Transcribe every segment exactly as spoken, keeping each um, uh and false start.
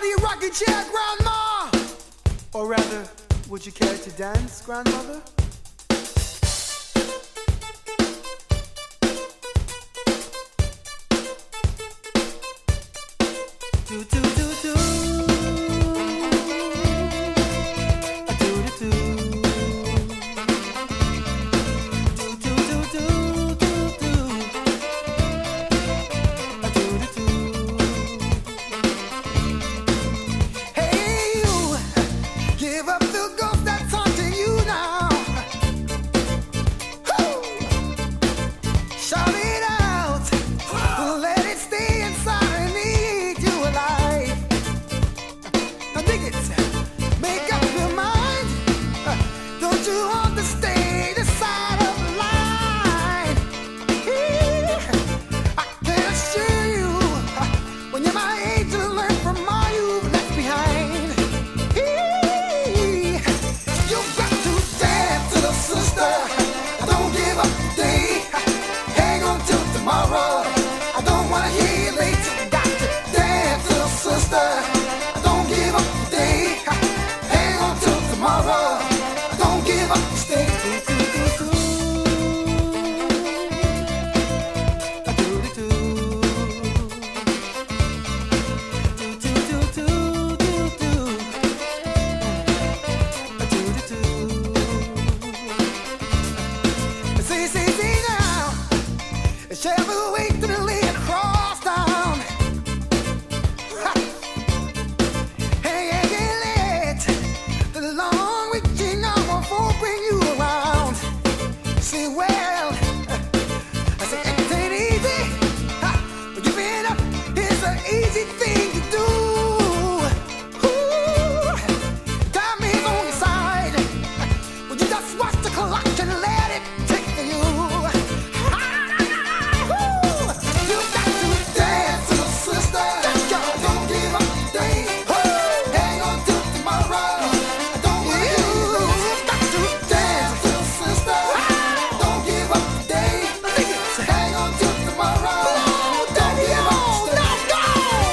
out of your rocking chair, Grandma? Or rather, would you care to dance, Grandmother? Do, do, do, do. A do, do, do. Do, do, do, do, do, do. A do, do, do. Hey, you, give up the ghost that's haunting you now. Woo! Shout it out. Let it stay inside and eat you alive. Now dig it. Make up your mind. Uh, Don't you want to stay the side of the line? I can assure you, uh, when you're my age, you'll learn from all you've left behind. You've got to dance, little sister. Don't give up today. Hang on till tomorrow. I don't wanna hear you late. Got to dance, little sister. Don't give up today. Hang on till tomorrow. Don't give up, stay. Do, do, do, do. A do, do, do. Do, do, do, do, do, do. A do, do, do. See, see, see now. Shall we wait till the lay across town? Ha! Hey, hey, hey, let the long reaching hour won't bring you around. Say, well, I say it ain't easy. Ha! But giving up is an easy thing to do. Ooh, time is on your side. Would you just watch the clock and let it take for you? You got to dance, little sister. Don't give up today. Hang on till tomorrow. Don't want you got to dance, little sister. Don't give up today. Hang on till tomorrow. Don't give up. Now go.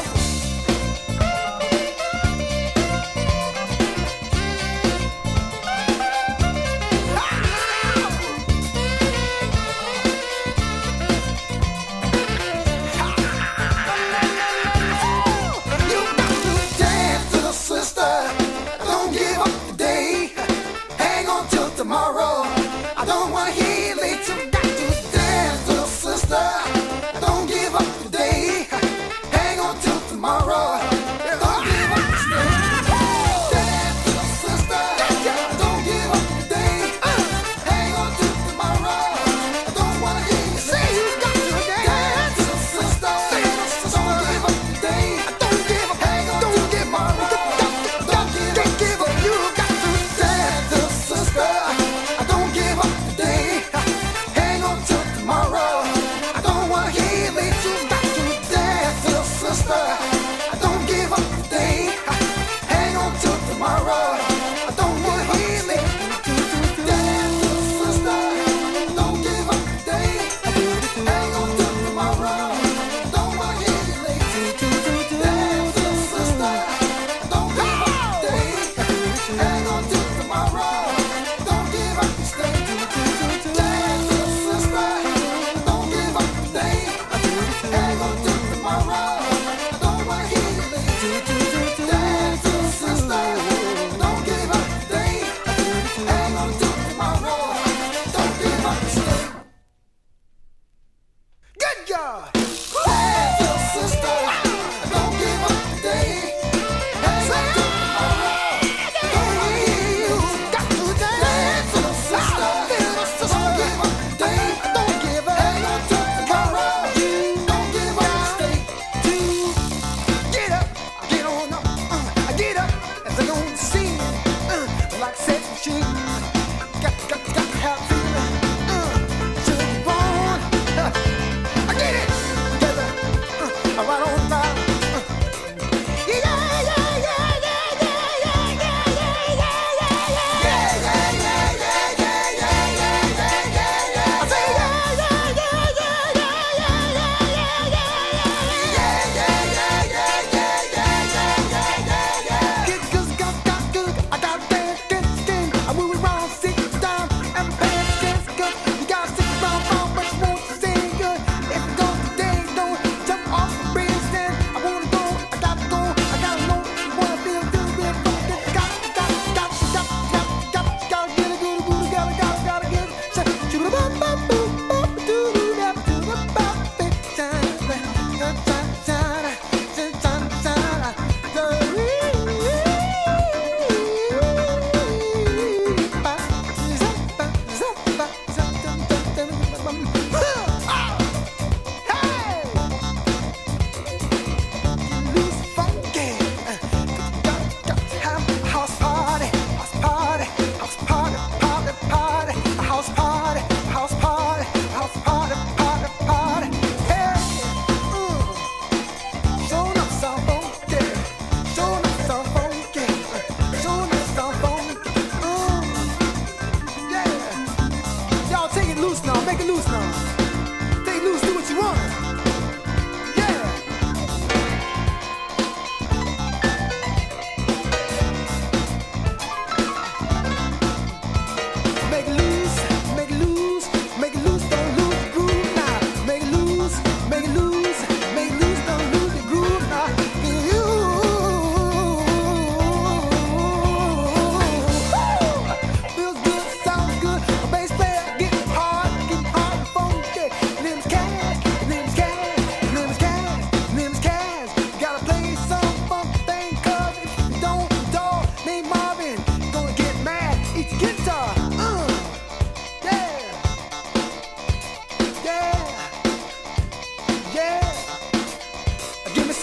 You got to dance, little sister. Don't give up today. Hang on till tomorrow. I don't wanna hear you late. You got to dance, little sister. Don't give up today. Hang on till tomorrow. Don't give up today. Dance, little sister. Don't give up today. Hang on till tomorrow. I don't wanna hear you say you got to dance, little sister. Don't give up today. Don't give up. Hang on till tomorrow. Don't give up. You got to dance, little sister. Don't give up today. Hang on till tomorrow. I don't wanna hear you late. You got to dance, little sister. Don't give up today. Hang on till tomorrow. I don't wanna hear you late. Dance, little sister. Don't give up today. Hang on till tomorrow. Don't wanna hear you late. Dance, little sister. Don't give up today. Hang on till tomorrow. Don't give up, stay. Dance, little sister. Don't give up today. Hang on till tomorrow. I don't wanna hear you late. Dance, little sister. Don't give up today. Hang on till tomorrow. Don't give up, stay. Good God! Dance, little sister. Don't give up today. Hang on till tomorrow. Don't wanna hear you. Got to dance, little sister. Don't give up today. Don't give up. Hang on till tomorrow. Don't give up, stay. Get up, get on up. Uh, get up as I go to see. Uh, like sex machine. Got, got, got to have feeling. Uh, should be born. Uh, I get it.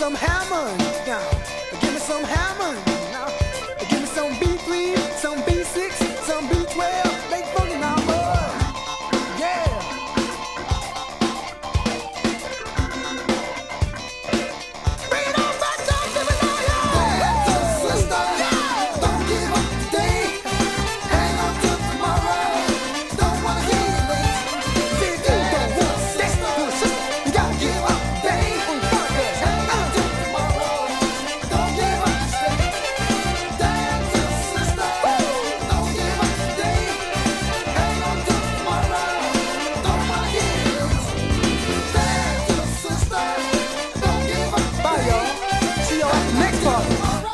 some Hammond now. Give me some Hammond now. Give me some B three, some B six, some B twelve. They funky now, boy. Yeah. Bring it on back down to me now, yeah. Dance to the sister. Yeah. Don't give up today. Hang on till tomorrow. Don't wanna hear you late. See, you don't want to dance to the sister. You gotta give up today. Hang on till tomorrow. Don't give up today. Dance to the sister. Don't give up today. Hang on till tomorrow. Don't wanna hear you late. Dance to the sister. Don't give up today. Bye, y'all. See y'all at the next party.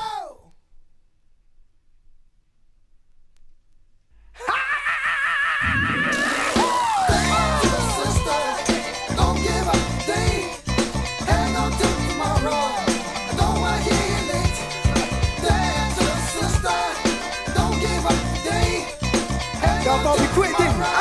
Dance to the sister. Don't give up today. Hang on till tomorrow. I don't wanna hear you late. Dance to the sister. Don't give up today. Hang Y'all on thought we till quit, didn't we? tomorrow.